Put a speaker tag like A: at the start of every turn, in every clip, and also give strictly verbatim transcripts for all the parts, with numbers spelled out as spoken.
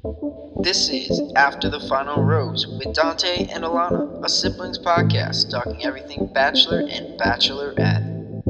A: This is After the Final Rose with Dante and Alana, a siblings podcast talking everything Bachelor and Bachelorette.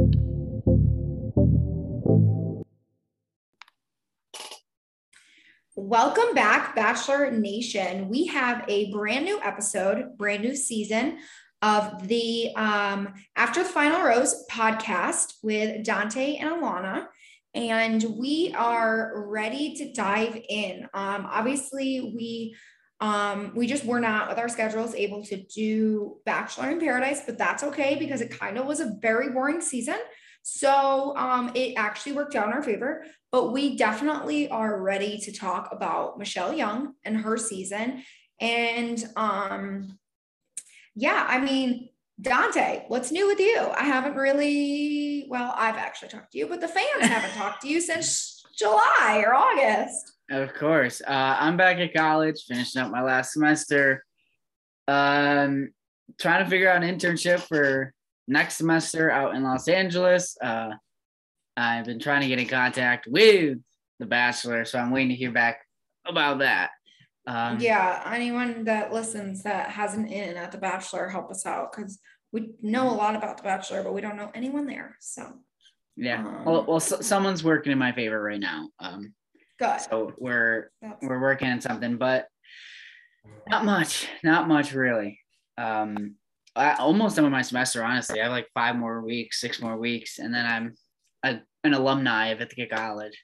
B: Welcome back, Bachelor Nation. We have a brand new episode, brand new season of the um, After the Final Rose podcast with Dante and Alana. And we are ready to dive in. Um, obviously, we um, we just were not with our schedules able to do Bachelor in Paradise, but that's okay because it kind of was a very boring season. So um, it actually worked out in our favor, but we definitely are ready to talk about Michelle Young and her season. And um, yeah, I mean, Dante, what's new with you? I haven't really, well, I've actually talked to you, but the fans haven't talked to you since July or August.
C: Of course. Uh, I'm back at college, finishing up my last semester. Um, trying to figure out an internship for next semester out in Los Angeles. Uh, I've been trying to get in contact with The Bachelor, so I'm waiting to hear back about that.
B: Um, yeah, anyone that listens that has an in at The Bachelor, help us out because we know a lot about The Bachelor, but we don't know anyone there. So
C: yeah, um, well, well, so, someone's working in my favor right now. Um,
B: good.
C: So we're That's... we're working on something, but not much, not much really. Um, I almost done with my semester. Honestly, I have like five more weeks, six more weeks, and then I'm a, an alumni of Ithaca College.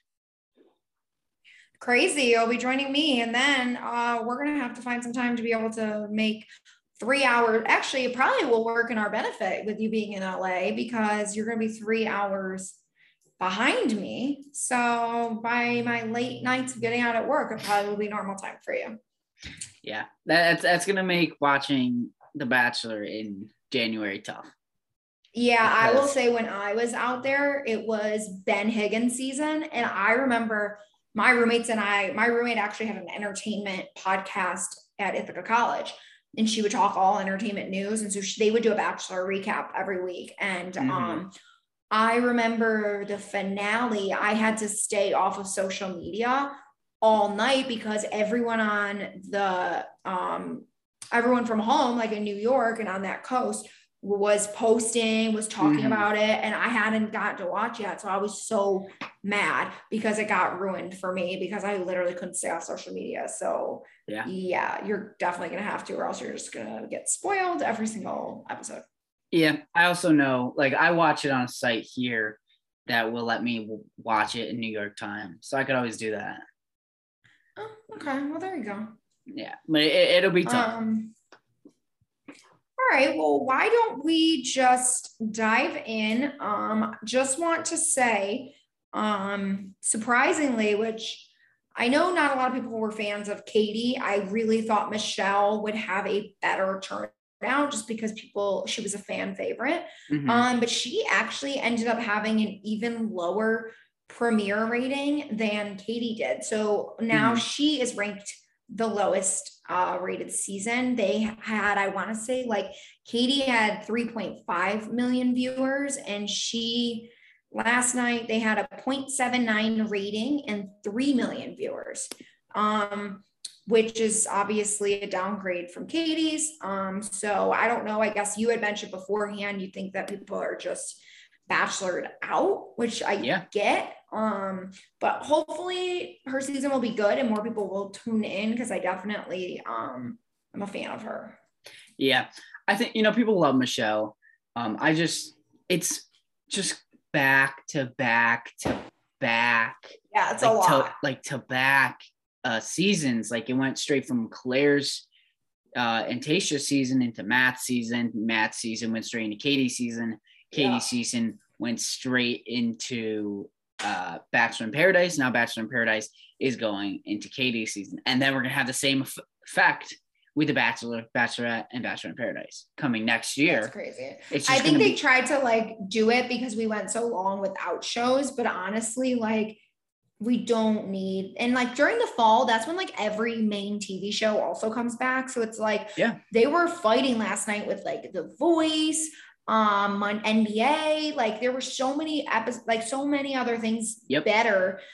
B: Crazy. You'll be joining me. And then uh, we're going to have to find some time to be able to make three hours. Actually, it probably will work in our benefit with you being in L A because you're going to be three hours behind me. So by my late nights of getting out at work, it probably will be normal time for you.
C: Yeah, that's, that's going to make watching The Bachelor in January tough.
B: Yeah, because... I will say when I was out there, it was Ben Higgins season. And I remember my roommates and I, my roommate actually had an entertainment podcast at Ithaca College, and she would talk all entertainment news. And so she, they would do a Bachelor recap every week. And mm-hmm. um, I remember the finale, I had to stay off of social media all night because everyone on the, um, everyone from home, like in New York and on that coast, was posting, was talking mm-hmm. about it, and I hadn't got to watch yet. So I was so mad because it got ruined for me because I literally couldn't stay off social media. So yeah, yeah, you're definitely going to have to, or else you're just going to get spoiled every single episode.
C: Yeah. I also know, like, I watch it on a site here that will let me watch it in New York time. So I could always do that.
B: Oh, okay. Well, there you go.
C: Yeah. But it, it'll be tough.
B: Um, All right, well, why don't we just dive in? Um, just want to say, um, surprisingly, which I know not a lot of people were fans of Katie. I really thought Michelle would have a better turnout just because people, she was a fan favorite. Mm-hmm. Um, but she actually ended up having an even lower premiere rating than Katie did. So now mm-hmm. she is ranked the lowest uh, rated season. They had, I want to say like Katie had three point five million viewers, and she last night they had a zero point seven nine rating and three million viewers, um, which is obviously a downgrade from Katie's. Um, so I don't know, I guess you had mentioned beforehand, you think that people are just bachelored out, which I yeah. get. Um, but hopefully her season will be good and more people will tune in because I definitely um I'm a fan of her.
C: Yeah, I think, you know, people love Michelle. Um, I just it's just back to back to back.
B: Yeah, it's
C: like
B: a lot.
C: To, like to back uh seasons. Like it went straight from Claire's uh and Tayshia's season into Matt's season. Matt's season went straight into Katie's season. Katie's yeah. season went straight into uh, Bachelor in Paradise. Now Bachelor in Paradise is going into Katie's season. And then we're going to have the same f- effect with The Bachelor, Bachelorette, and Bachelor in Paradise coming next year.
B: That's crazy. It's I think they
C: be-
B: tried to like do it because we went so long without shows, but honestly, like we don't need, and like during the fall, that's when like every main T V show also comes back. So it's like,
C: yeah,
B: they were fighting last night with like The Voice, um on N B A, like there were so many episodes, like so many other things
C: yep.
B: better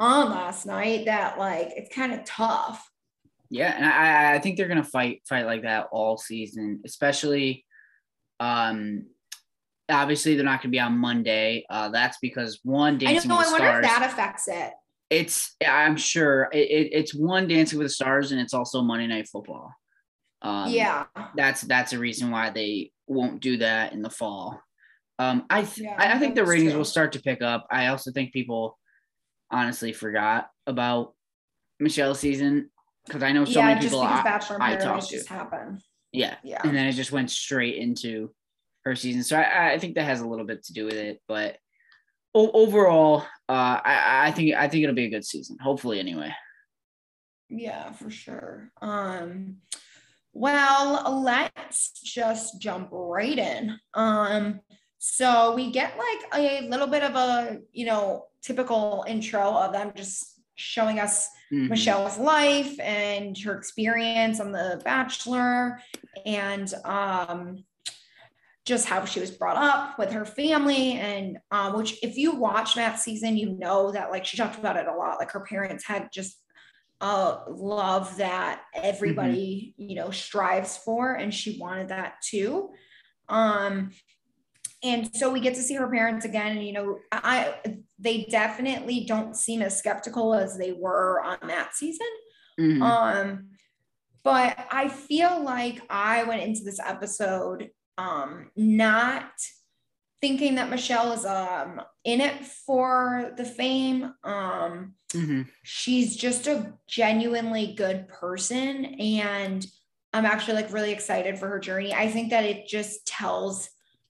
B: on last night that like it's kind of tough.
C: Yeah, and I, I think they're gonna fight fight like that all season, especially. Um, obviously they're not gonna be on Monday. Uh, that's because one Dancing
B: I know.
C: with
B: I
C: the
B: wonder
C: Stars.
B: if that affects it.
C: It's I'm sure it, it, it's one Dancing with the Stars, and it's also Monday Night Football. Um,
B: yeah,
C: that's that's a reason why they won't do that in the fall. Um, I th-
B: yeah,
C: I, I think the ratings
B: true.
C: will start to pick up. I also think people honestly forgot about Michelle's season because I know so
B: yeah,
C: many
B: just
C: people
B: because
C: I,
B: Bachelor in
C: I
B: Paradise
C: talked to.
B: just happened.
C: Yeah.
B: Yeah.
C: And then it just went straight into her season. So I, I think that has a little bit to do with it. But o- overall, uh, I, I think I think it'll be a good season. Hopefully, anyway.
B: Yeah, for sure. Um, well, let's just jump right in. Um, so we get like a little bit of a, you know, typical intro of them just showing us mm-hmm. Michelle's life and her experience on The Bachelor, and um, just how she was brought up with her family. And um, which if you watch that season, you know that like she talked about it a lot. Like her parents had just uh, love that everybody, mm-hmm. you know, strives for, and she wanted that too. Um, and so we get to see her parents again, and, you know, I, they definitely don't seem as skeptical as they were on that season. Mm-hmm. Um, but I feel like I went into this episode, um, not thinking that Michelle is, um, in it for the fame. Um, mm-hmm. She's just a genuinely good person, and I'm actually like really excited for her journey. I think that it just tells,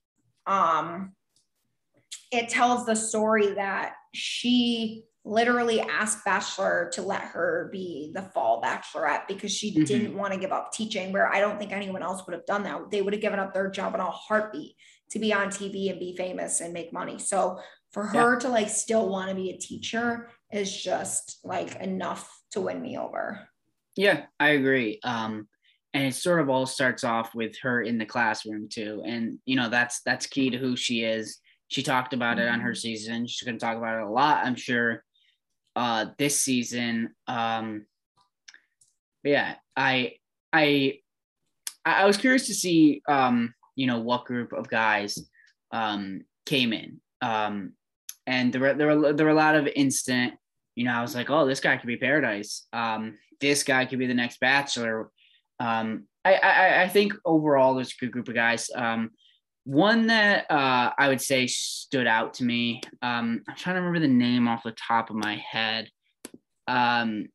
B: um, it tells the story that she literally asked Bachelor to let her be the fall Bachelorette because she mm-hmm. didn't want to give up teaching, where I don't think anyone else would have done that. They would have given up their job in a heartbeat to be on T V and be famous and make money. So for her yeah. to like still want to be a teacher is just like enough to win me over.
C: Yeah, I agree. Um, and it sort of all starts off with her in the classroom too. And, you know, that's, that's key to who she is. She talked about mm-hmm. it on her season. She's going to talk about it a lot, I'm sure, uh, this season. Um, yeah, I, I, I was curious to see, um, you know, what group of guys um, came in. Um, and there were, there were, there were a lot of instant, you know, I was like, oh, this guy could be Paradise. Um, this guy could be the next Bachelor. Um, I, I, I think overall there's a good group of guys. Um, one that uh, I would say stood out to me. Um, I'm trying to remember the name off the top of my head. Um,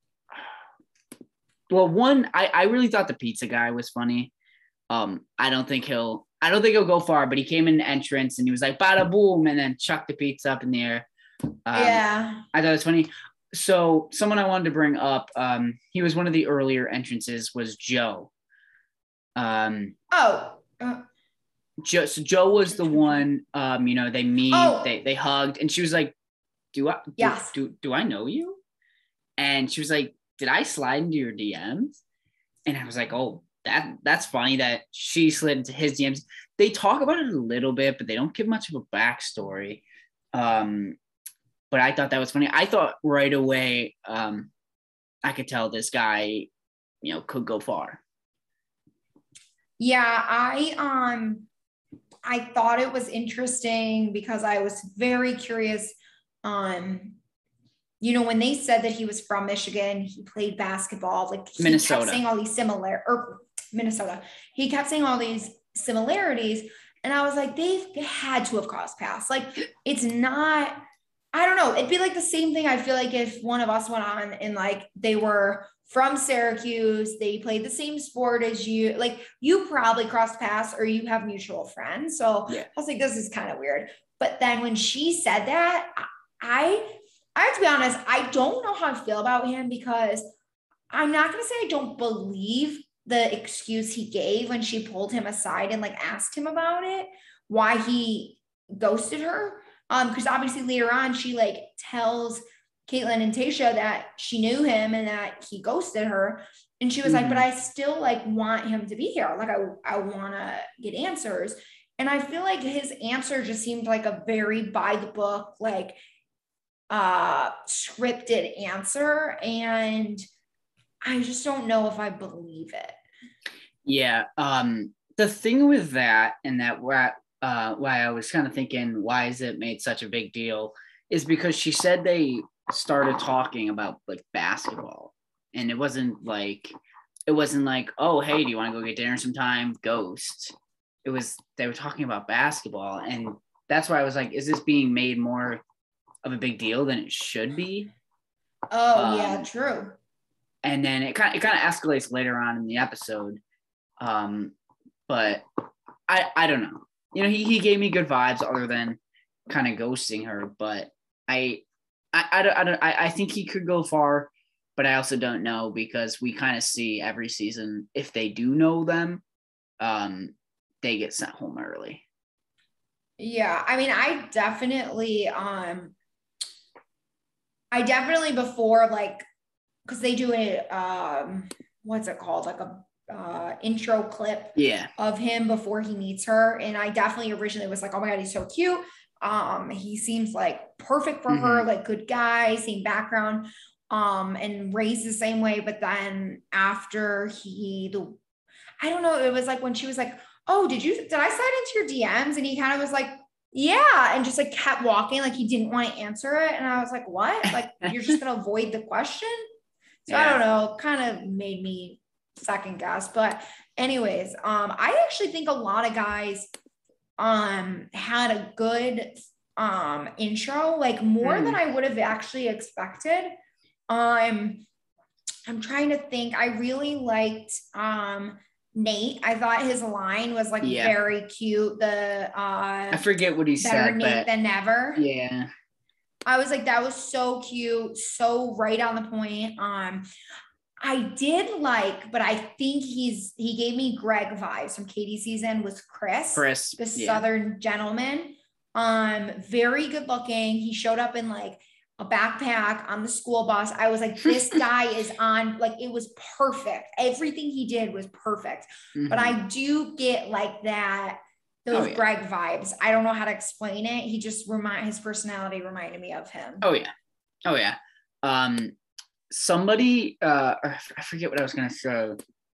C: well, one, I, I really thought the pizza guy was funny. Um, I don't think he'll, I don't think he'll go far, but he came in the entrance and he was like, bada boom, and then chucked the pizza up in the air. Um,
B: yeah.
C: I thought it was funny. So someone I wanted to bring up, um, he was one of the earlier entrances, was Joe. Um,
B: oh, uh,
C: Joe, so Joe was the one, um, you know, they meet, oh. they, they hugged, and she was like, do I, do,
B: yes.
C: do, do I know you? And she was like, did I slide into your D Ms? And I was like, oh, that that's funny that she slid into his D Ms. They talk about it a little bit, but they don't give much of a backstory. Um, but I thought that was funny. I thought right away, um, I could tell this guy, you know, could go far.
B: Yeah, I um, I thought it was interesting because I was very curious. Um, you know, when they said that he was from Michigan, he played basketball, like he
C: Minnesota.
B: kept saying all these similar or Minnesota. He kept saying all these similarities, and I was like, they've had to have crossed paths. Like, it's not. I don't know. It'd be like the same thing. I feel like if one of us went on and like they were from Syracuse, they played the same sport as you, like you probably crossed paths or you have mutual friends. So yeah. I was like, this is kind of weird. But then when she said that, I, I have to be honest, I don't know how I feel about him because I'm not going to say I don't believe the excuse he gave when she pulled him aside and like asked him about it, why he ghosted her. Um, because obviously later on she like tells Caitlin and Tayshia that she knew him and that he ghosted her, and she was mm-hmm. like, but I still like want him to be here. Like I, I want to get answers. And I feel like his answer just seemed like a very by the book, like uh, scripted answer. And I just don't know if I believe it.
C: Yeah. Um, the thing with that, and that why, uh, why I was kind of thinking, why is it made such a big deal, is because she said they started talking about like basketball, and it wasn't like, it wasn't like, oh, hey, do you want to go get dinner sometime? Ghost. It was, they were talking about basketball. And that's why I was like, is this being made more of a big deal than it should be?
B: Oh,
C: Um,
B: yeah, true.
C: And then it kind of, it kind of escalates later on in the episode. Um, but I, I don't know. You know, he, he gave me good vibes other than kind of ghosting her. But I, I, I don't, I don't, I, I think he could go far, but I also don't know, because we kind of see every season, if they do know them, um, they get sent home early.
B: Yeah, I mean, I definitely, um, I definitely before, like, because they do a, um, what's it called? Like a uh, intro clip
C: Yeah.
B: of him before he meets her. And I definitely originally was like, oh my God, he's so cute. Um, he seems like perfect for mm-hmm. her, like good guy, same background, um, and raised the same way. But then after he, the, I don't know, it was like when she was like, oh, did you, did I slide into your D Ms? And he kind of was like, yeah. And just like kept walking, like he didn't want to answer it. And I was like, what? Like, you're just going to avoid the question? So yeah. I don't know, kind of made me second guess. But anyways, um, I actually think a lot of guys um, had a good um, intro, like more mm. than I would have actually expected. Um, I'm trying to think. I really liked um, Nate. I thought his line was like yeah. very cute. The uh,
C: I forget what he
B: better
C: said.
B: Nate
C: but
B: than never.
C: Yeah.
B: I was like, that was so cute, so right on the point. Um, I did like, but I think he's, he gave me Greg vibes from Katie's season with Chris,
C: Chris,
B: the
C: yeah.
B: Southern gentleman. Um, very good looking. He showed up in like a backpack on the school bus. I was like, this guy is on, like, it was perfect. Everything he did was perfect. Mm-hmm. But I do get like that, those oh, yeah. Greg vibes. I don't know how to explain it. He just remind his personality reminded me of him.
C: Oh yeah. Oh yeah. Um, somebody, uh, I forget what I was going to show.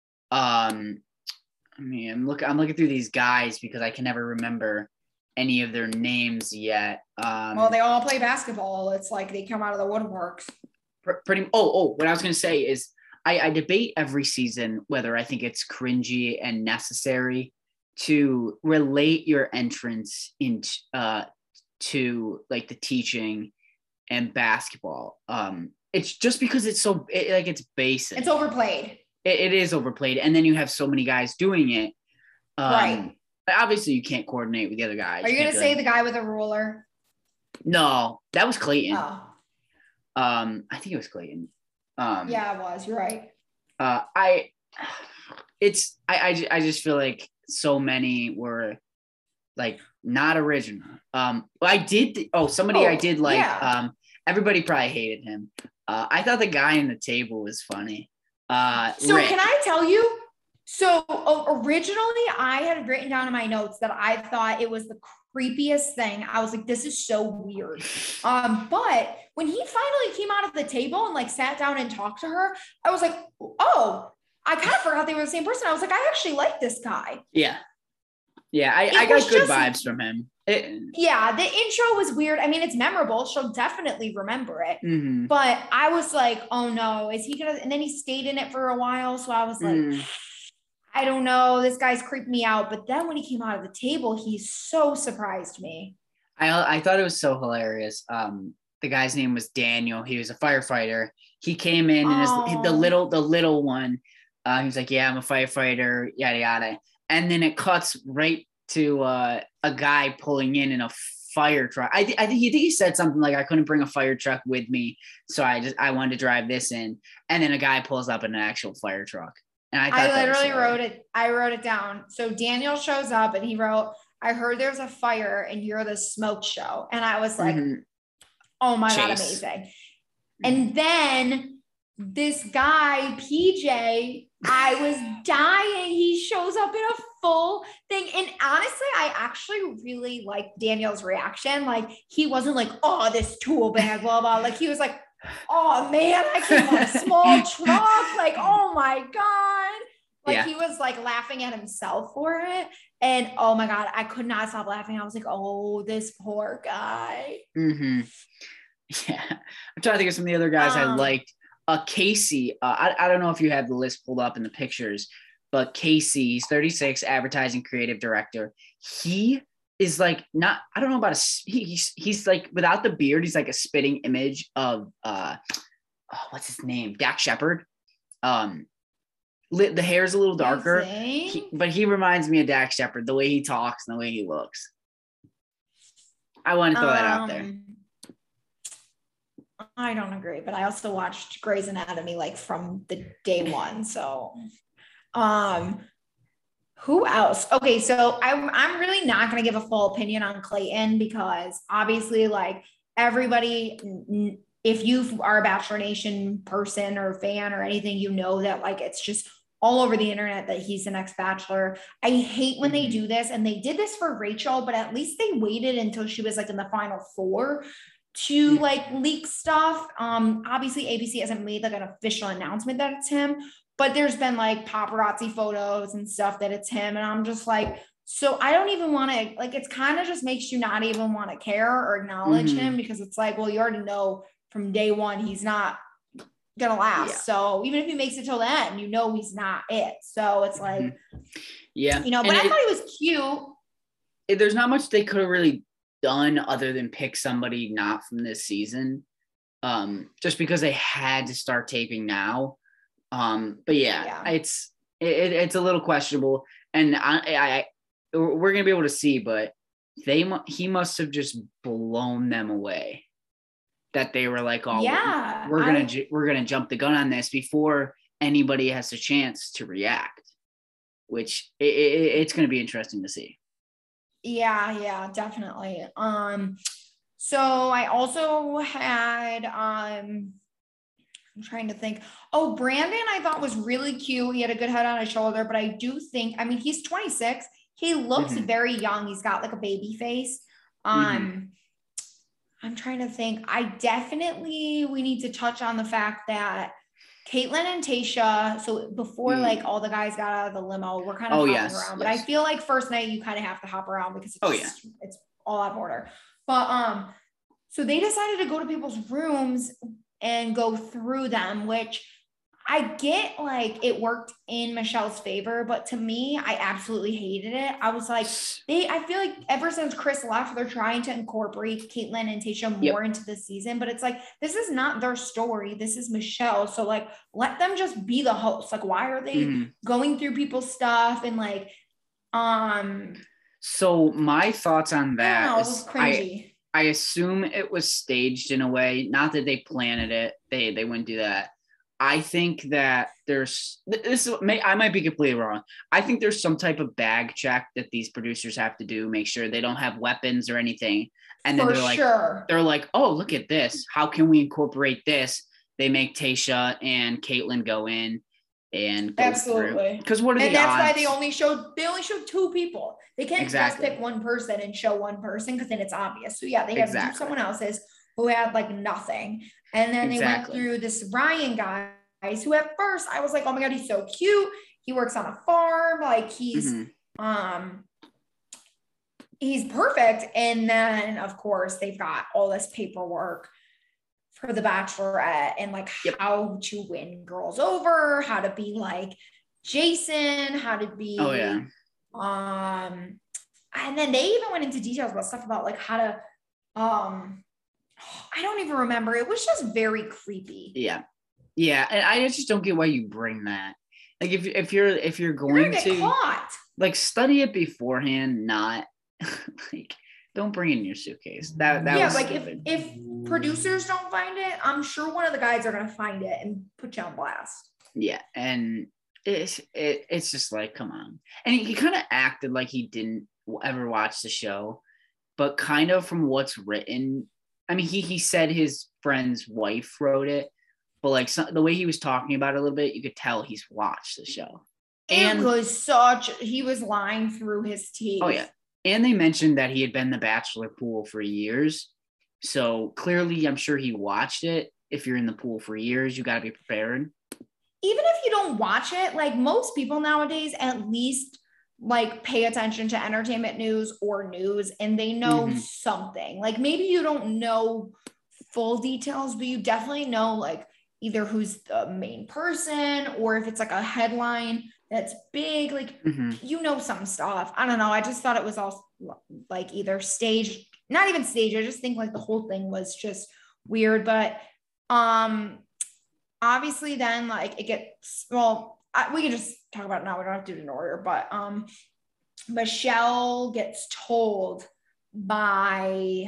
C: Um, I mean, I'm looking, I'm looking through these guys because I can never remember any of their names yet. Um,
B: well, they all play basketball. It's like they come out of the woodworks.
C: Pr- pretty. Oh, oh, what I was going to say is I, I debate every season whether I think it's cringy and necessary to relate your entrance into uh to like the teaching and basketball. Um, it's just because it's so it, like it's basic.
B: It's overplayed.
C: It, it is overplayed, and then you have so many guys doing it. Um, right. Obviously, you can't coordinate with the other guys.
B: Are you, you gonna say like, the guy with a ruler?
C: No, that was Clayton.
B: Oh.
C: Um, I think it was Clayton. Um,
B: yeah, it was. You're right.
C: Uh, I. It's I, I I just feel like so many were like not original. Um, I did. Oh, somebody oh, I did like. Yeah. Um, everybody probably hated him. Uh, I thought the guy in the table was funny. Uh,
B: so
C: Rick.
B: Can I tell you? So originally, I had written down in my notes that I thought it was the creepiest thing. I was like, this is so weird. Um, but when he finally came out of the table and like sat down and talked to her, I was like, oh, I kind of forgot they were the same person. I was like, I actually like this guy.
C: Yeah. Yeah, I, I got good just, vibes from him. It,
B: yeah, the intro was weird. I mean, it's memorable. She'll definitely remember it.
C: Mm-hmm.
B: But I was like, oh no, is he gonna? And then he stayed in it for a while. So I was like, mm. I don't know. This guy's creeped me out. But then when he came out of the table, he so surprised me.
C: I I thought it was so hilarious. Um, the guy's name was Daniel. He was a firefighter. He came in and oh. his, the little the little one. Uh, he was like, yeah, I'm a firefighter, yada yada. And then it cuts right to uh, a guy pulling in in a fire truck. I, th- I think he, think he said something like, I couldn't bring a fire truck with me, so I just I wanted to drive this in. And then a guy pulls up in an actual fire truck. And I, thought
B: I literally wrote it. I wrote it down. So Daniel shows up and he wrote, I heard there's a fire and you're the smoke show. And I was like, mm-hmm. oh my Chase. God, amazing. Mm-hmm. And then this guy, P J, I was dying. He shows up in a full thing. And honestly, I actually really liked Danielle's reaction. Like, he wasn't like, oh, this tool bag, blah, blah. Like, he was like, oh, man, I came on a small truck. Like, oh, my God. Like, yeah. He was, like, laughing at himself for it. And, oh, my God, I could not stop laughing. I was like, oh, this poor guy.
C: Mm-hmm. Yeah. I'm trying to think of some of the other guys um, I liked. Uh, Casey, uh, I, I don't know if you have the list pulled up in the pictures, but Casey, he's thirty-six, advertising creative director. He is like, not, I don't know about a, he, he's, he's like, without the beard, he's like a spitting image of, uh, oh, what's his name? Dax Shepard. Um, lit, the hair's a little darker, he, but he reminds me of Dax Shepard, the way he talks and the way he looks. I want to throw um, that out there.
B: I don't agree, but I also watched Grey's Anatomy like from the day one. So, um, who else? Okay, so I'm I'm really not going to give a full opinion on Clayton because obviously, like everybody, if you are a Bachelor Nation person or fan or anything, you know that like it's just all over the internet that he's the next Bachelor. I hate when they do this, and they did this for Rachel, but at least they waited until she was like in the final four to like leak stuff. Um, obviously A B C hasn't made like an official announcement that it's him, but there's been like paparazzi photos and stuff that it's him. And I'm just like, so I don't even want to, like, it's kind of just makes you not even want to care or acknowledge mm-hmm. him because it's like, well, you already know from day one, he's not gonna last. Yeah. So even if he makes it till the end, you know, he's not it. So it's like, mm-hmm.
C: yeah,
B: you know, but and I it, thought he was cute.
C: It, there's not much they could have really done other than pick somebody not from this season, um just because they had to start taping now. Um but yeah, yeah. it's it, it's a little questionable, and I, I we're gonna be able to see, but they he must have just blown them away that they were like, oh
B: yeah
C: we're, we're gonna I, we're gonna jump the gun on this before anybody has a chance to react, which it, it, it's gonna be interesting to see.
B: Yeah, yeah, definitely. Um, so I also had, um, I'm trying to think. Oh, Brandon, I thought was really cute. He had a good head on his shoulder, but I do think, I mean, he's twenty-six. He looks mm-hmm. very young. He's got like a baby face. Um, mm-hmm. I'm trying to think. I definitely, we need to touch on the fact that Kaitlyn and Tayshia, so before mm. like all the guys got out of the limo, we're kind of
C: oh,
B: hopping
C: yes,
B: around. But
C: yes.
B: I feel like first night you kind of have to hop around because it's
C: oh,
B: just,
C: yeah.
B: it's all out of order. But um, so they decided to go to people's rooms and go through them, which I get like it worked in Michelle's favor, but to me, I absolutely hated it. I was like, they, I feel like ever since Chris left, they're trying to incorporate Kaitlyn and Tayshia more yep. into the season, but it's like, this is not their story. This is Michelle. So like, let them just be the host. Like, why are they mm-hmm. going through people's stuff? And like, um,
C: so my thoughts on that,
B: I don't know, it was cringy.
C: I, I assume it was staged in a way, not that they planted it. They, they wouldn't do that. I think that there's this may I might be completely wrong. I think there's some type of bag check that these producers have to do, make sure they don't have weapons or anything. And then
B: For
C: they're like,
B: sure.
C: they're like, oh, look at this. How can we incorporate this? They make Tayshia and Kaitlyn go in and go
B: absolutely.
C: Because what are
B: and
C: the
B: that's
C: odds?
B: why they only showed they only showed two people. They can't
C: exactly.
B: just pick one person and show one person because then it's obvious. So yeah, they have
C: exactly.
B: to do someone else's who had like nothing. And then
C: exactly.
B: they went through this Ryan guy. Who at first I was like, oh my God, he's so cute. He works on a farm. Like he's, mm-hmm. um, he's perfect. And then of course they've got all this paperwork for the Bachelorette and like yep. how to win girls over, how to be like Jason, how to be,
C: oh yeah.
B: Um, and then they even went into details about stuff about like how to, um, I don't even remember. It was just very creepy.
C: Yeah. Yeah, and I just don't get why you bring that. Like, if if you're if you're going
B: you're gonna get
C: to
B: caught.
C: like study it beforehand, not like don't bring it in your suitcase. That that
B: yeah,
C: was
B: like
C: stupid.
B: if if producers don't find it, I'm sure one of the guys are gonna find it and put you on blast.
C: Yeah, and it's it, it's just like, come on. And he, he kind of acted like he didn't ever watch the show, but kind of from what's written. I mean, he he said his friend's wife wrote it. but like some, the way he was talking about it a little bit, you could tell he's watched the show.
B: And it was such, he was lying through his teeth.
C: Oh yeah. And they mentioned that he had been in the Bachelor pool for years. So clearly I'm sure he watched it. If you're in the pool for years, you got to be prepared.
B: Even if you don't watch it, like most people nowadays at least like pay attention to entertainment news or news, and they know mm-hmm. something. Like maybe you don't know full details, but you definitely know like either who's the main person or if it's like a headline that's big, like mm-hmm. you know some stuff. I don't know. I just thought it was all like either staged, not even staged. I just think like the whole thing was just weird. But um, obviously then like it gets, well, I, we can just talk about it now. We don't have to do it in order, but um, Michelle gets told by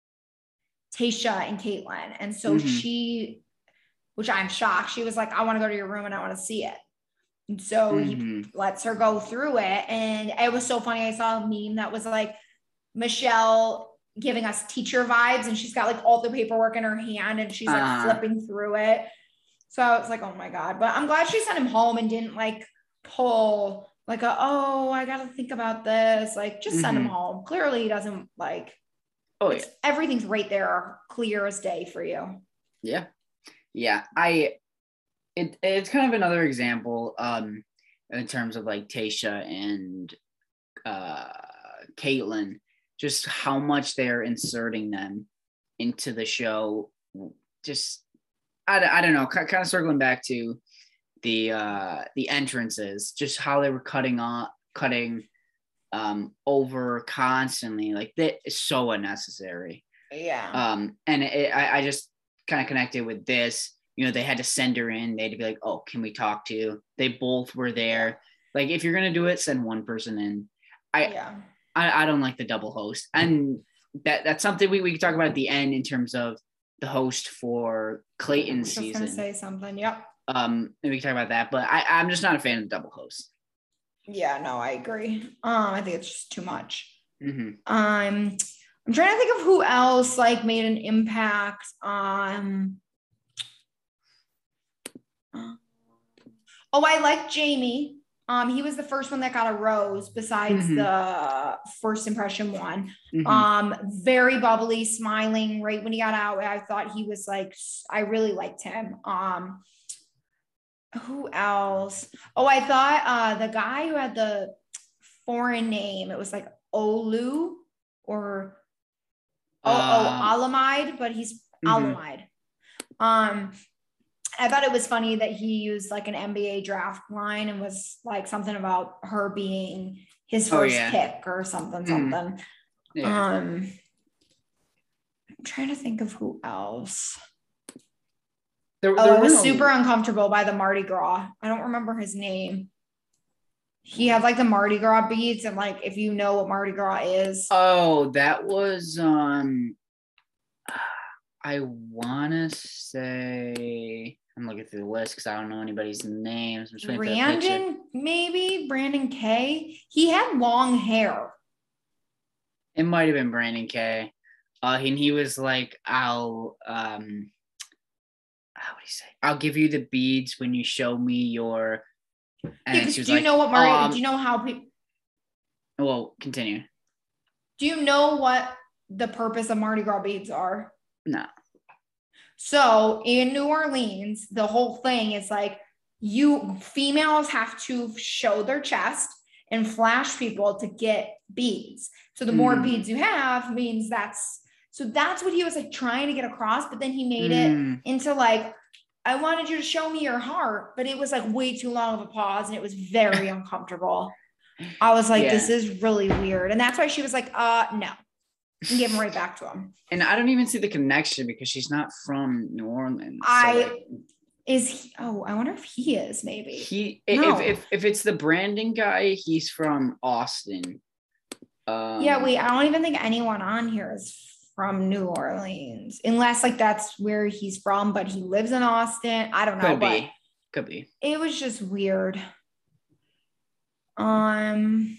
B: Tayshia and Kaitlyn. And so mm-hmm. she, which I'm shocked, she was like, I want to go to your room and I want to see it. And so mm-hmm. he lets her go through it. And it was so funny. I saw a meme that was like Michelle giving us teacher vibes, and she's got like all the paperwork in her hand and she's like uh. flipping through it. So it's like, oh my God. But I'm glad she sent him home and didn't like pull like a, oh, I got to think about this. Like just mm-hmm. send him home. Clearly he doesn't like, oh yeah, everything's right there, clear as day for you.
C: Yeah. Yeah. I, it, it's kind of another example um, in terms of like Tayshia and uh, Kaitlyn, just how much they're inserting them into the show. Just, I, I don't know, kind of circling back to the uh, the entrances, just how they were cutting on, cutting um, over constantly. Like that is so unnecessary.
B: Yeah.
C: Um, and it, I, I just kind of connected with this. You know, they had to send her in. They had to be like, "Oh, can we talk to you?" They both were there. Like, if you're gonna do it, send one person in. I,
B: yeah.
C: I, I don't like the double host, and that that's something we we can talk about at the end in terms of the host for Clayton's season.
B: I was gonna say something. Yep.
C: Um, and we can talk about that, but I, I'm just not a fan of the double host.
B: Yeah, no, I agree. Um, I think it's just too much.
C: Mm-hmm.
B: Um, I'm trying to think of who else like made an impact. Um, uh, oh, I like Jamie. Um, he was the first one that got a rose besides mm-hmm. the first impression one. Mm-hmm. Um, very bubbly, smiling right when he got out. I thought he was like, I really liked him. Um, who else? Oh, I thought uh, the guy who had the foreign name, it was like Olu or oh, uh, oh Alamide, but he's mm-hmm. Alamide. Um, I thought it was funny that he used like an N B A draft line and was like something about her being his first oh, yeah. pick or something, mm-hmm. something. Yeah. Um, I'm trying to think of who else. There, there oh, I was no... super uncomfortable by the Mardi Gras. I don't remember his name. He had like the Mardi Gras beads, and like if you know what Mardi Gras is.
C: Oh, that was um I wanna say I'm looking through the list because I don't know anybody's names. I'm
B: Brandon, maybe Brandon K. He had long hair.
C: It might have been Brandon K. Uh, and he was like, "I'll um, how would he say? I'll give you the beads when you show me your." And
B: yeah, do you like, know what Mardi? Um, do you know how people?
C: Well, continue.
B: Do you know what the purpose of Mardi Gras beads are?
C: No.
B: So in New Orleans, the whole thing is like you females have to show their chest and flash people to get beads. So the more mm. beads you have means that's, so that's what he was like trying to get across. But then he made mm. it into like, I wanted you to show me your heart, but it was like way too long of a pause and it was very uncomfortable. I was like, yeah. This is really weird. And that's why she was like, uh, no. And give him right back to him.
C: And I don't even see the connection because she's not from New Orleans.
B: I so like, is he, oh, I wonder if he is maybe.
C: He no. if, if if it's the Brandon guy, he's from Austin. Um,
B: yeah, wait, I don't even think anyone on here is from New Orleans, unless like that's where he's from, but he lives in Austin. I don't know.
C: Could
B: but
C: be. Could be.
B: It was just weird. Um.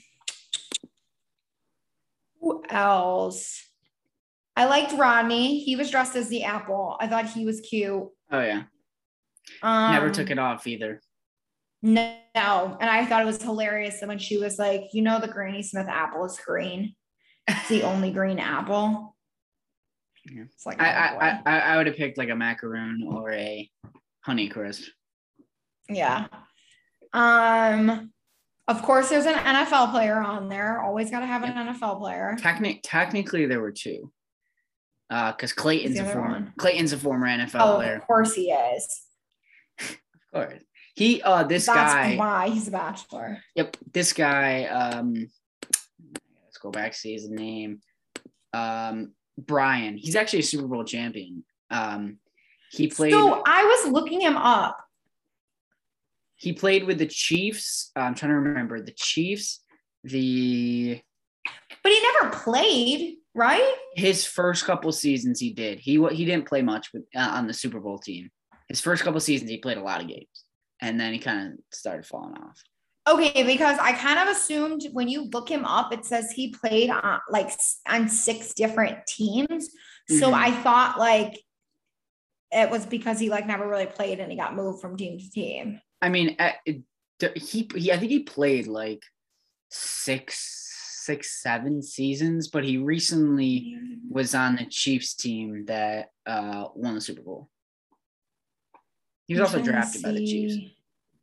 B: Who else? I liked Rodney. He was dressed as the apple. I thought he was cute.
C: Oh, yeah.
B: Um,
C: Never took it off either.
B: No, and I thought it was hilarious that when she was like, you know, the Granny Smith apple is green. It's the only green apple.
C: Yeah.
B: It's like,
C: I,
B: oh
C: I, I, I would have picked like a macaroon or a Honey Crisp.
B: Yeah. Um, of course, there's an N F L player on there. Always got to have an
C: Yep.
B: N F L player.
C: Technic- technically, there were two. Uh, because Clayton's
B: Who's
C: a
B: the other
C: former
B: one?
C: Clayton's a former N F L
B: Oh,
C: player.
B: of course he is.
C: Of course. He uh this
B: That's
C: guy.
B: why he's a bachelor.
C: Yep, this guy. Um, let's go back see his name. Um, Brian. He's actually a Super Bowl champion. Um, he played.
B: So I was looking him up.
C: He played with the Chiefs. Uh, I'm trying to remember the Chiefs. The
B: But he never played, right?
C: his first couple seasons he did. He he didn't play much with uh, on the Super Bowl team. His first couple seasons he played a lot of games, and then he kind of started falling off.
B: Okay, because I kind of assumed when you look him up, it says he played on like on six different teams. So
C: Mhm.
B: I thought like it was because he like never really played and he got moved from team to team.
C: I mean, at, it, he he I think he played like six, six, seven seasons, but he recently was on the Chiefs team that uh, won the Super Bowl. He was
B: I'm
C: also
B: trying to
C: drafted by the Chiefs.
B: see.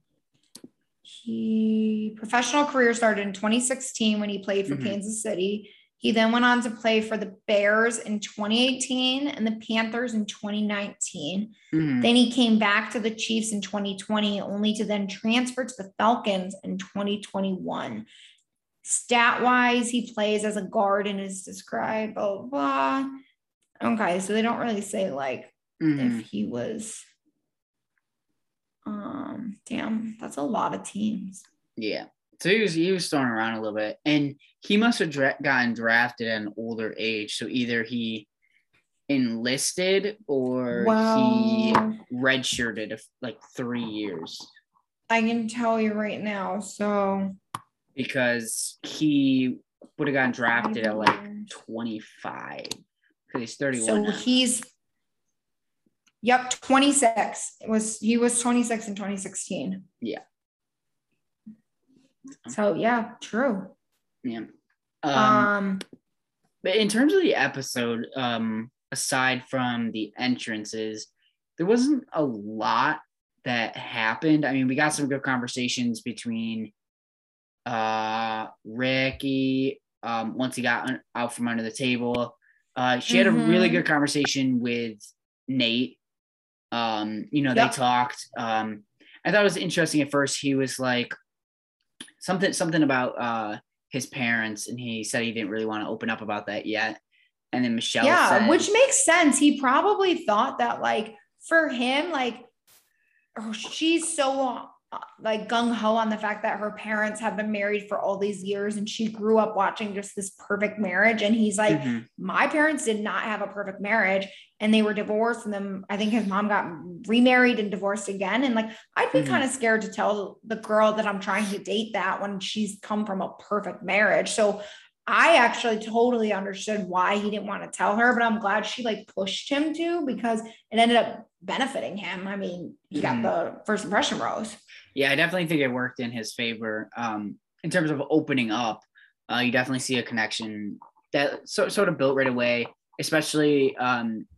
B: He professional career started in twenty sixteen when he played for
C: Mhm.
B: Kansas City. He then went on to play for the Bears in twenty eighteen and the Panthers in twenty nineteen.
C: Mhm.
B: Then he came back to the Chiefs in twenty twenty, only to then transfer to the Falcons in twenty twenty-one. Stat-wise, he plays as a guard and is described, blah, blah, blah. Okay, so they don't really say like
C: Mhm.
B: if he was, um, damn, that's a lot of teams.
C: Yeah. So he was he was thrown around a little bit, and he must have dra- gotten drafted at an older age. So either he enlisted or
B: Well,
C: he redshirted of like three years
B: I can tell you right now. So
C: because he would have gotten drafted at like twenty-five because he's thirty-one.
B: So
C: now.
B: he's, yep, twenty-six. It was he was twenty-six in twenty sixteen.
C: Yeah.
B: So yeah, true.
C: Yeah.
B: Um,
C: Um, but in terms of the episode, um, aside from the entrances, there wasn't a lot that happened. I mean, we got some good conversations between uh, Ricky um, once he got un- out from under the table. Uh, she had a really
B: Mhm.
C: good conversation with Nate. Um, you know,
B: Yep.
C: they talked. Um, I thought it was interesting at first. He was like something something about uh, his parents, and he said he didn't really want to open up about that yet. And then Michelle
B: yeah,
C: said,
B: which makes sense. He probably thought that like for him, like oh, she's so uh, like gung-ho on the fact that her parents have been married for all these years and she grew up watching just this perfect marriage. And he's like,
C: Mhm.
B: my parents did not have a perfect marriage and they were divorced. And then I think his mom got remarried and divorced again. And like, I'd be
C: Mhm.
B: kind of scared to tell the girl that I'm trying to date that when she's come from a perfect marriage. So I actually totally understood why he didn't want to tell her, but I'm glad she like pushed him to because it ended up benefiting him. I mean, he got
C: Mhm.
B: the first impression rose.
C: Yeah, I definitely think it worked in his favor. Um, in terms of opening up, uh, you definitely see a connection that so, sort of built right away, especially, um,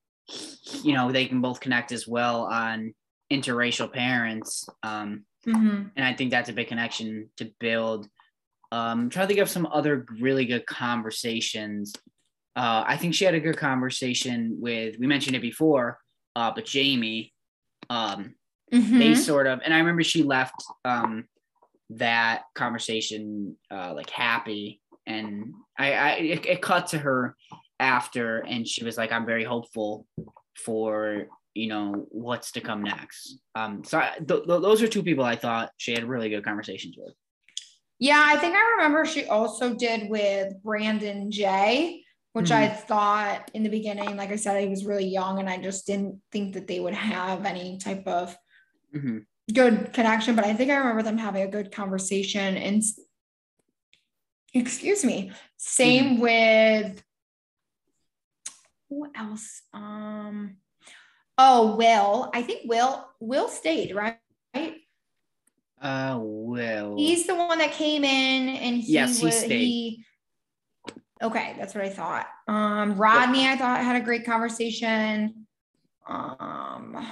C: you know, they can both connect as well on interracial parents. Um,
B: Mm-hmm.
C: and I think that's a big connection to build. Um, I'm trying to think of some other really good conversations. Uh, I think she had a good conversation with, we mentioned it before, uh, but Jamie, um,
B: Mm-hmm.
C: they sort of, and I remember she left um, that conversation uh, like happy, and I, I it, it cut to her after, and she was like, "I'm very hopeful for you know what's to come next." Um, so I, th- th- those are two people I thought she had really good conversations with.
B: Yeah, I think I remember she also did with Brandon J, which I thought in the beginning, like I said, he was really young and I just didn't think that they would have any type of
C: Mm-hmm.
B: good connection, but I think I remember them having a good conversation. And excuse me, same with who else? Um, Oh, Will. I think Will Will stayed, right?
C: Uh, Will.
B: He's the one that came in and he
C: Yes, he
B: was
C: stayed.
B: he. Okay, that's what I thought. Um, Rodney,
C: Yep.
B: I thought had a great conversation. Um,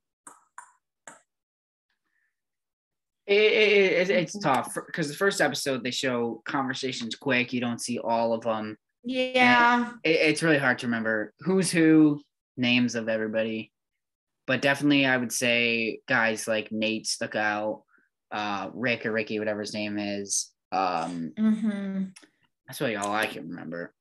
C: It, it, it, it's tough because the first episode they show conversations quick. You don't see all of them.
B: yeah.
C: It, it's really hard to remember who's who, names of everybody. But definitely, I would say guys like Nate stuck out, uh, Rick or Ricky, whatever his name is. Um,
B: Mm-hmm.
C: That's really all I can remember.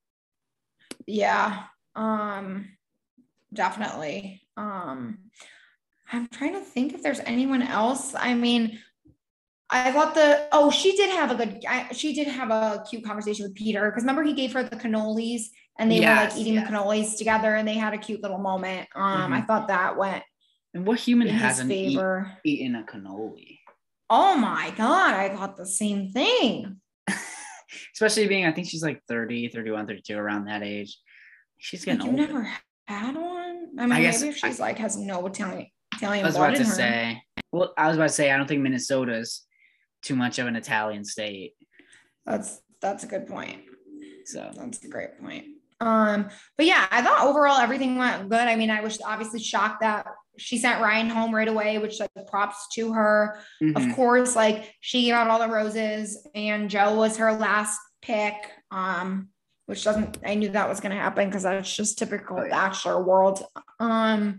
B: Yeah. Um, definitely. Um, I'm trying to think if there's anyone else. I mean, I thought the oh she did have a good I, she did have a cute conversation with Peter because remember he gave her the cannolis and they
C: Yes,
B: were like eating
C: yes.
B: the cannolis together and they had a cute little moment. Um,
C: Mhm.
B: I thought that went
C: And what human
B: in his
C: hasn't eat,
B: favor.
C: eaten a cannoli?
B: Oh my god, I thought the same thing.
C: Especially being, I think she's like thirty, thirty-one, thirty-two, around that age. She's getting
B: Like you've
C: older.
B: never had one. I mean,
C: I guess
B: maybe if she's
C: I-
B: like has no Italian
C: I
B: Italian
C: was
B: blood
C: about
B: in
C: to
B: her.
C: say, well, I was about to say, I don't think Minnesota's too much of an Italian state.
B: That's that's a good point.
C: So
B: That's a great point. Um, but yeah, I thought overall everything went good. I mean, I was obviously shocked that she sent Ryan home right away, which like props to her.
C: mhm.
B: Of course, like she gave out all the roses and Joe was her last pick. Um, which doesn't I knew that was gonna happen because that's just typical
C: Oh, yeah.
B: Bachelor world. Um,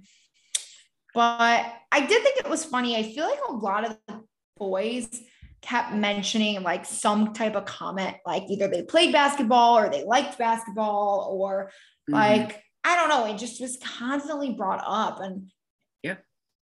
B: but I did think it was funny. I feel like a lot of the boys kept mentioning like some type of comment, like either they played basketball or they liked basketball or
C: Mhm.
B: like, I don't know. It just was constantly brought up and
C: Yeah.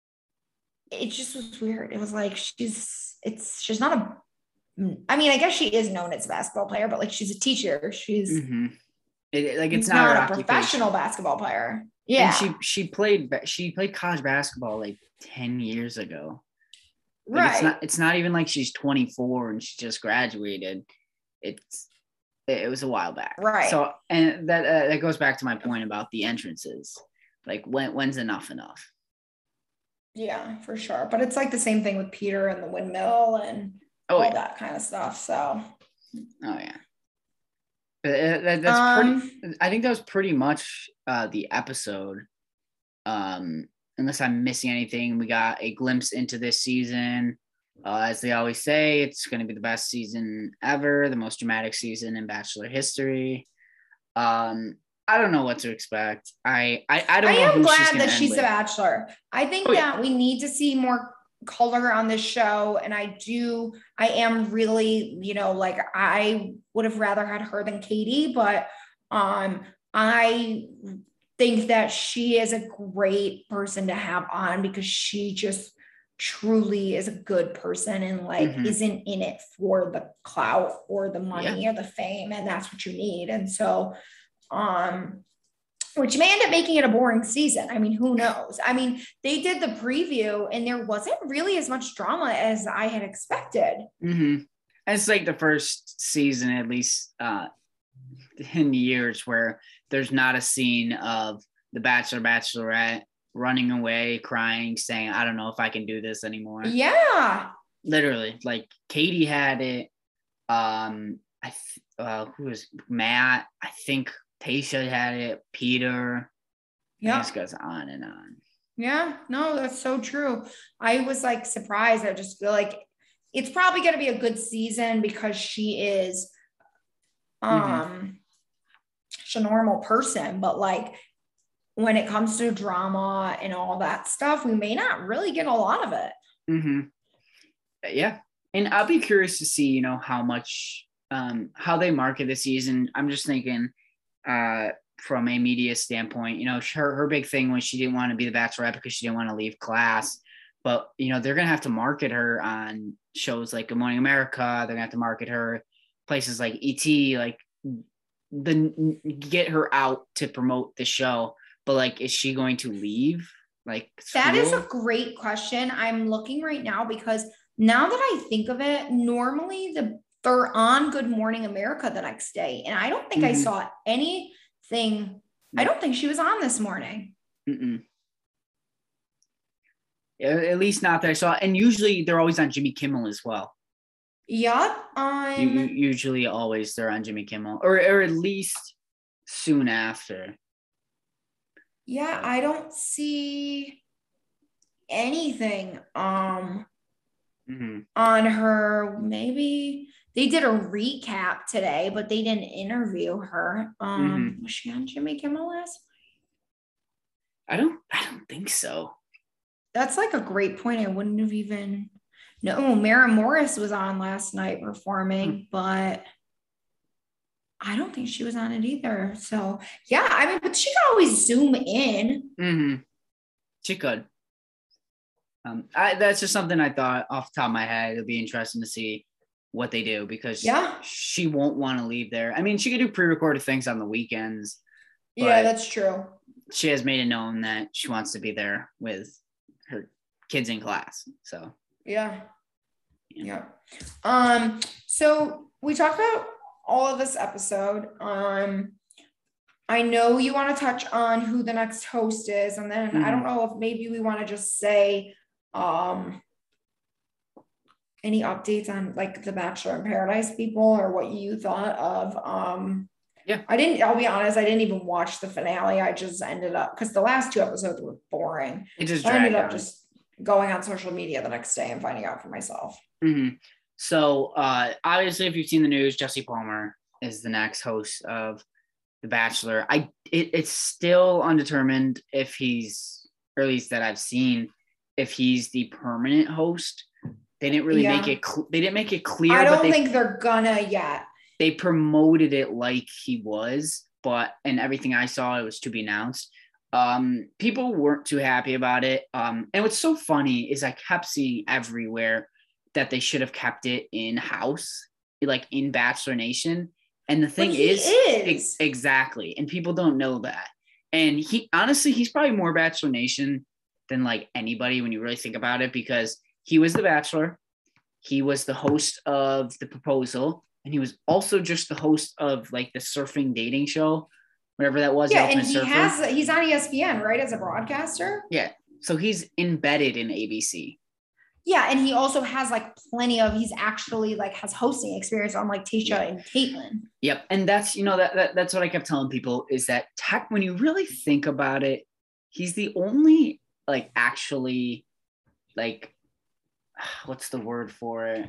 B: it just was weird. It was like, she's, it's, she's not a, I mean, I guess she is known as a basketball player, but like she's a teacher. She's
C: Mhm. It- it- like it's not,
B: not
C: her
B: a
C: occupation.
B: professional basketball player. Yeah.
C: And she she played ba- she played college basketball like ten years ago. Like,
B: right.
C: It's not it's not even like she's twenty-four and she just graduated. It's it was a while back.
B: Right.
C: So and that uh, that goes back to my point about the entrances. Like when when's enough enough?
B: Yeah, for sure. But it's like the same thing with Peter and the windmill and
C: Oh
B: all
C: yeah.
B: that kind of stuff. So
C: Oh yeah. But, uh, that, that's pretty.
B: um,
C: I think that was pretty much uh, the episode. Um, unless I'm missing anything, we got a glimpse into this season. Uh, as they always say, it's going to be the best season ever, the most dramatic season in Bachelor history. Um, I don't know what to expect. I I, I don't
B: I
C: know
B: am
C: who she's
B: glad
C: gonna
B: that
C: end
B: she's
C: with.
B: a bachelor. I think
C: Oh, yeah.
B: that we need to see more color on this show. And I do, I am really, you know, like I would have rather had her than Katie, but um, I think that she is a great person to have on because she just truly is a good person and like
C: Mhm.
B: isn't in it for the clout or the money or the fame. And that's what you need. And so, um, which may end up making it a boring season. I mean, who knows? I mean, they did the preview and there wasn't really as much drama as I had expected.
C: Mm-hmm. And it's like the first season, at least uh, in years, where there's not a scene of the Bachelor, Bachelorette running away, crying, saying, I don't know if I can do this anymore.
B: Yeah.
C: Literally, like Katie had it. Um, I th- uh, who was Matt? I think Tayshia had it. Peter.
B: Yeah.
C: It just goes on and on.
B: Yeah. No, that's so true. I was like surprised. I just feel like it's probably going to be a good season because she is um
C: Mm-hmm.
B: she's a normal person, but like when it comes to drama and all that stuff, we may not really get a lot of it.
C: Mm-hmm. Yeah. And I'll be curious to see, you know, how much, um, how they market this season. I'm just thinking uh, from a media standpoint, you know, her, her big thing was she didn't want to be the Bachelorette because she didn't want to leave class. But, you know, they're going to have to market her on shows like Good Morning America. They're going to have to market her places like E T, like the get her out to promote the show. But like, is she going to leave? Like
B: that is a
C: school?
B: great question. I'm looking right now because now that I think of it, normally the they're on Good Morning America the next day. And I don't think I
C: Mhm.
B: saw anything. I don't think she was on this morning.
C: Mm-mm. At least not that I saw. And usually they're always on Jimmy Kimmel as well.
B: Yep.
C: You, you,
B: Um,
C: usually always they're on Jimmy Kimmel, or or at least soon after.
B: yeah, I don't see anything um
C: Mm-hmm.
B: on her. Maybe they did a recap today, but they didn't interview her. Um,
C: Mm-hmm.
B: was she on Jimmy Kimmel last?
C: I don't. I don't think so.
B: That's like a great point. I wouldn't have even. No, Mara Morris was on last night performing,
C: Hmm.
B: but I don't think she was on it either. So yeah, I mean, but she could always zoom in.
C: Mm-hmm. She could. Um, I, that's just something I thought off the top of my head. It'll be interesting to see what they do because
B: Yeah.
C: she won't want to leave there. I mean, she could do pre-recorded things on the weekends.
B: Yeah,
C: but
B: that's true.
C: She has made it known that she wants to be there with her kids in class. So
B: Yeah.
C: Yeah.
B: Yeah. Um, so we talked about all of this episode. Um, I know you want to touch on who the next host is, and then I don't
C: Mhm.
B: know if maybe we want to just say um any updates on like the Bachelor in Paradise people or what you thought of um
C: Yeah.
B: I didn't, I'll be honest, I didn't even watch the finale. I just ended up because the last two episodes were boring.
C: It just
B: I ended
C: dragged
B: up
C: on.
B: just going on social media the next day and finding out for myself.
C: Mm-hmm. So uh, obviously, if you've seen the news, Jesse Palmer is the next host of The Bachelor. I it, it's still undetermined if he's, or at least that I've seen, if he's the permanent host. They didn't really
B: Yeah.
C: make it. Cl- they didn't make it clear.
B: I
C: but
B: don't
C: they,
B: think they're gonna yet.
C: they promoted it like he was, but and everything I saw, it was to be announced. Um, people weren't too happy about it. Um, and what's so funny is I kept seeing everywhere that they should have kept it in house, like in Bachelor Nation. And the thing
B: But he
C: is,
B: is.
C: ex- exactly, and people don't know that. And he honestly, he's probably more Bachelor Nation than like anybody when you really think about it, because he was the Bachelor, he was the host of The Proposal, and he was also just the host of like the surfing dating show, whatever that was.
B: Yeah,
C: the
B: and
C: Ultimate
B: he
C: Surfer.
B: has he's on E S P N, right, as a broadcaster.
C: Yeah, so he's embedded in A B C.
B: Yeah, and he also has like plenty of he's actually like has hosting experience on like Tasha
C: Yeah.
B: and Caitlyn.
C: Yep, and that's you know that, that that's what I kept telling people is that tech. When you really think about it, he's the only like actually like what's the word for it?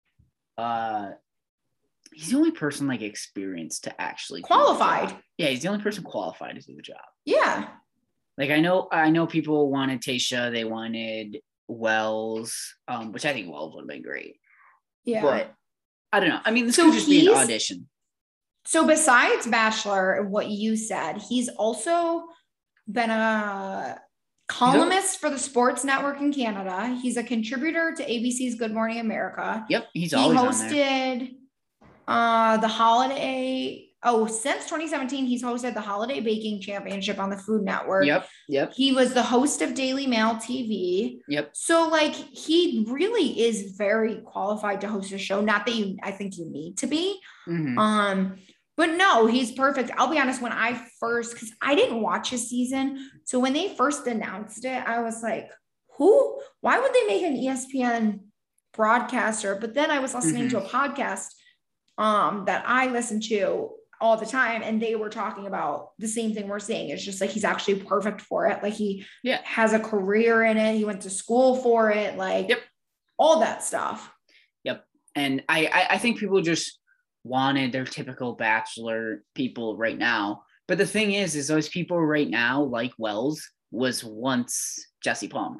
C: Uh, he's the only person like experienced to actually do the
B: Qualified.
C: job. Yeah, he's the only person qualified to do the job.
B: Yeah.
C: Like I know, I know people wanted Tasha, they wanted Wells, um, which I think Wells would have been great.
B: Yeah.
C: But I don't know. I mean, this
B: So
C: could just be an
B: he's-
C: audition.
B: So besides Bachelor, what you said, he's also been a columnist for the Sports Network in Canada. He's a contributor to A B C's Good Morning America.
C: Yep, he's
B: He
C: always on there.
B: hosted uh, the holiday. Oh, since twenty seventeen, he's hosted the Holiday Baking Championship on the Food Network.
C: Yep, yep,
B: He was the host of Daily Mail T V.
C: yep.
B: So, like, he really is very qualified to host a show. Not that you, I think you need to be.
C: Mhm.
B: Um, but no, he's perfect. I'll be honest, when I first, because I didn't watch his season. So when they first announced it, I was like, who? Why would they make an E S P N broadcaster? But then I was listening to a podcast um, that I listen to all the time, and they were talking about the same thing we're saying. It's just like he's actually perfect for it. Like he
C: Yeah.
B: has a career in it. He went to school for it. Like
C: Yep.
B: all that stuff.
C: Yep. And I, I, I think people just wanted their typical Bachelor people right now. But the thing is, is those people right now, like Wells, was once Jesse Palmer.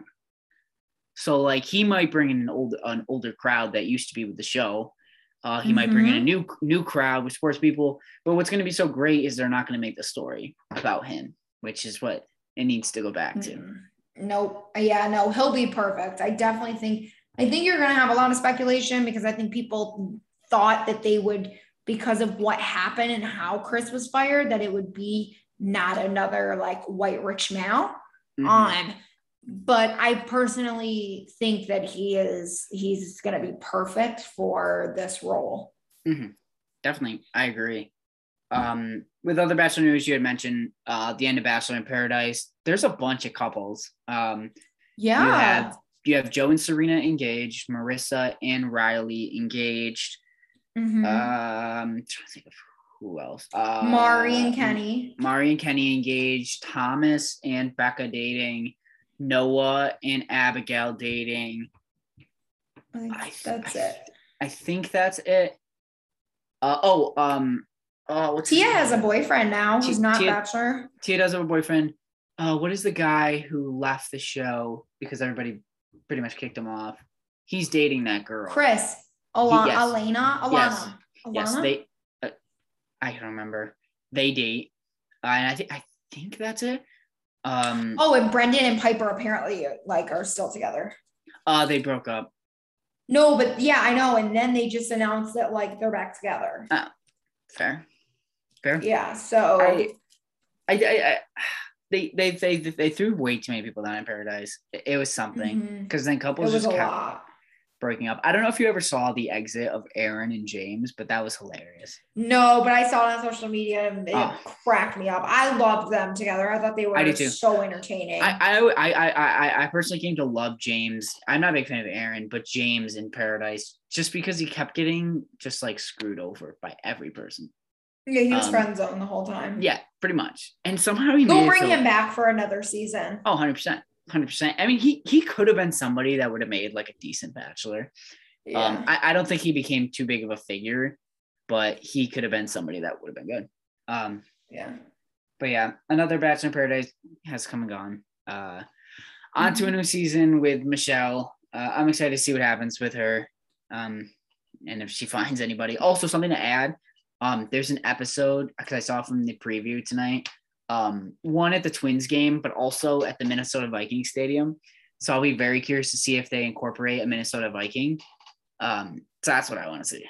C: So like he might bring in an old an older crowd that used to be with the show. Uh, he mm-hmm. might bring in a new new crowd with sports people. But what's going to be so great is they're not going to make the story about him, which is what it needs to go back to.
B: Mm-hmm. Nope. Yeah, no, he'll be perfect. I definitely think, I think you're going to have a lot of speculation because I think people thought that they would, because of what happened and how Chris was fired, that it would be not another like white rich male. Mm-hmm. Um, but I personally think that he is, he's going to be perfect for this role.
C: Mm-hmm. Definitely. I agree. Um, with other Bachelor news, you had mentioned uh, the end of Bachelor in Paradise. There's a bunch of couples. Um,
B: yeah.
C: You have you have Joe and Serena engaged, Marissa and Riley engaged.
B: Mhm.
C: Um, I'm trying to think of who else. Uh,
B: Mari and Kenny.
C: Mari and Kenny engaged. Thomas and Becca dating. Noah and Abigail dating.
B: I think
C: I,
B: that's
C: I,
B: it.
C: I think that's it. Uh, oh, um, uh, what's
B: Tia
C: his
B: has a
C: name?
B: boyfriend now who's
C: Tia-
B: not
C: Tia-
B: Bachelor.
C: Tia does have a boyfriend. Uh, what is the guy who left the show because everybody pretty much kicked him off? He's dating that girl.
B: Chris. Ala-
C: He- yes.
B: Elena. Alana.
C: Yes.
B: Alana?
C: Yes, they. Uh, I don't remember. They date, uh, and I think I think that's it. Um.
B: Oh, and Brendan and Piper apparently like are still together.
C: Uh, they broke up.
B: No, but yeah, I know. And then they just announced that like they're back together.
C: Uh, fair, fair.
B: Yeah. So
C: I, I, I, I they, they, they, they threw way too many people down in Paradise. It, it was something because
B: mhm.
C: then
B: it
C: couples
B: was
C: just
B: a
C: kept
B: lot.
C: breaking up. I don't know if you ever saw the exit of Aaron and James, but that was hilarious.
B: No, but I saw it on social media and it
C: Oh.
B: cracked me up. I loved them together. I thought they were
C: I do too.
B: so entertaining.
C: I, I, I, I, I, I personally came to love James. I'm not a big fan of Aaron, but James in Paradise, just because he kept getting just like screwed over by every person.
B: yeah, he was
C: um,
B: friend zone the whole time.
C: Yeah, pretty much. And somehow he
B: They'll
C: made it
B: bring
C: so-
B: him back for another season.
C: Oh, one hundred percent. one hundred percent. I mean, he he could have been somebody that would have made like a decent Bachelor.
B: Yeah.
C: Um, I, I don't think he became too big of a figure, but he could have been somebody that would have been good. Um,
B: yeah.
C: but yeah, another Bachelor in Paradise has come and gone. Uh, on to a
B: Mhm.
C: new season with Michelle. Uh, I'm excited to see what happens with her. Um, and if she finds anybody. Also, something to add. Um, there's an episode because I saw from the preview tonight. Um, one at the Twins game, but also at the Minnesota Vikings stadium. So I'll be very curious to see if they incorporate a Minnesota Viking. Um, so that's what I want to see.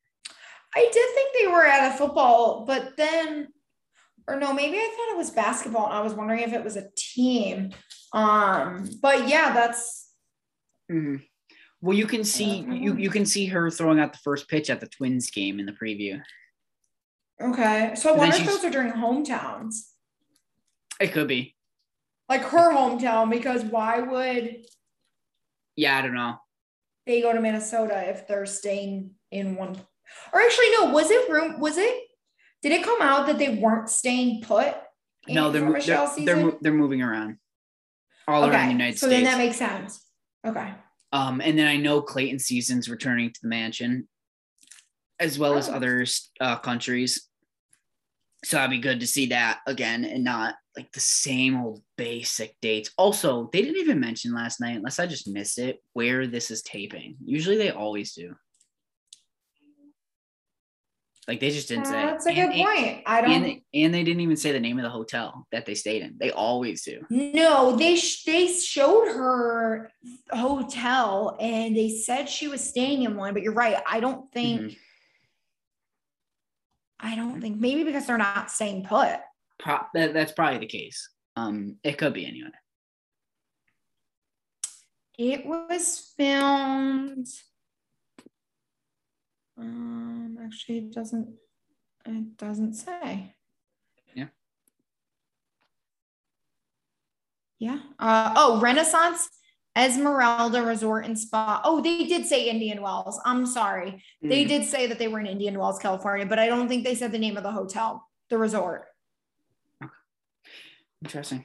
B: I did think they were at a football, but then, or no, maybe I thought it was basketball and I was wondering if it was a team. Um, but yeah, that's.
C: Mm-hmm. Well, you can see you you can see her throwing out the first pitch at the Twins game in the preview.
B: Okay. So I
C: And then
B: wonder if
C: she's-
B: those are during hometowns.
C: It could be.
B: Like her hometown, because why would
C: Yeah, I don't know.
B: they go to Minnesota if they're staying in one? Or actually, no, was it room? Was it? Did it come out that they weren't staying put? in-
C: No, they're
B: for
C: mo-
B: Michelle's
C: they're they're,
B: season?
C: mo- they're moving around all around the United
B: so
C: States.
B: then that makes sense. Okay.
C: Um, and then I know Clayton Season's returning to the mansion, as well as
B: Oh.
C: other uh, countries. So I'd be good to see that again and not like the same old basic dates. Also, they didn't even mention last night, unless I just missed it, where this is taping. Usually they always do. Like they just didn't say.
B: That's a
C: And-
B: good point. I don't.
C: And they, and they didn't even say the name of the hotel that they stayed in. They always do.
B: No, they sh- they showed her hotel and they said she was staying in one, but you're right. I don't think
C: Mhm.
B: I don't think maybe because they're not staying put.
C: Pro- that, that's probably the case. Um, it could be anyway.
B: It was filmed. Um, actually, it doesn't. It doesn't say.
C: Yeah.
B: Yeah. Uh, oh, Renaissance Esmeralda Resort and Spa. Oh, they did say Indian Wells. I'm sorry. They
C: Mm.
B: did say that they were in Indian Wells, California, but I don't think they said the name of the hotel, the resort.
C: Interesting.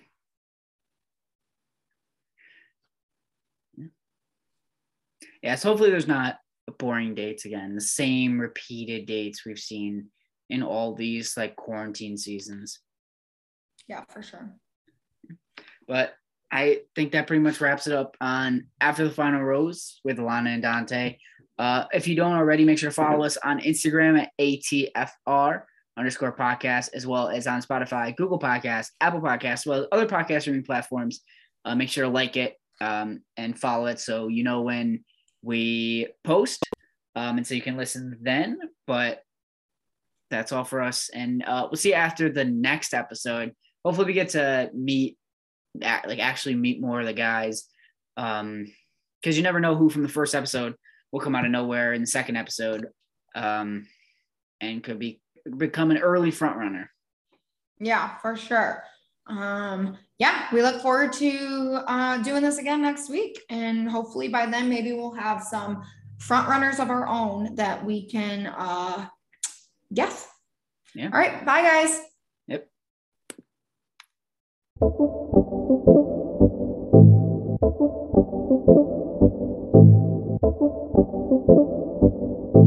C: Yeah. Yeah, so hopefully there's not boring dates again. The same repeated dates we've seen in all these like quarantine seasons.
B: Yeah, for sure.
C: But I think that pretty much wraps it up on After the Final Rose with Alana and Dante. Uh, if you don't already, make sure to follow us on Instagram at A T F R underscore podcast, as well as on Spotify, Google Podcasts, Apple Podcasts, as well as other podcast streaming platforms. Uh, make sure to like it um, and follow it so you know when we post um, and so you can listen then. But that's all for us. And uh, we'll see you after the next episode. Hopefully we get to meet, like actually meet more of the guys. Um, because you never know who from the first episode will come out of nowhere in the second episode um, and could be become an early front runner.
B: Yeah, for sure. um, yeah, we look forward to uh, doing this again next week. And hopefully by then, maybe we'll have some front runners of our own that we can uh, guess.
C: Yeah.
B: All right. Bye, guys.
C: Yep.
D: Thank you.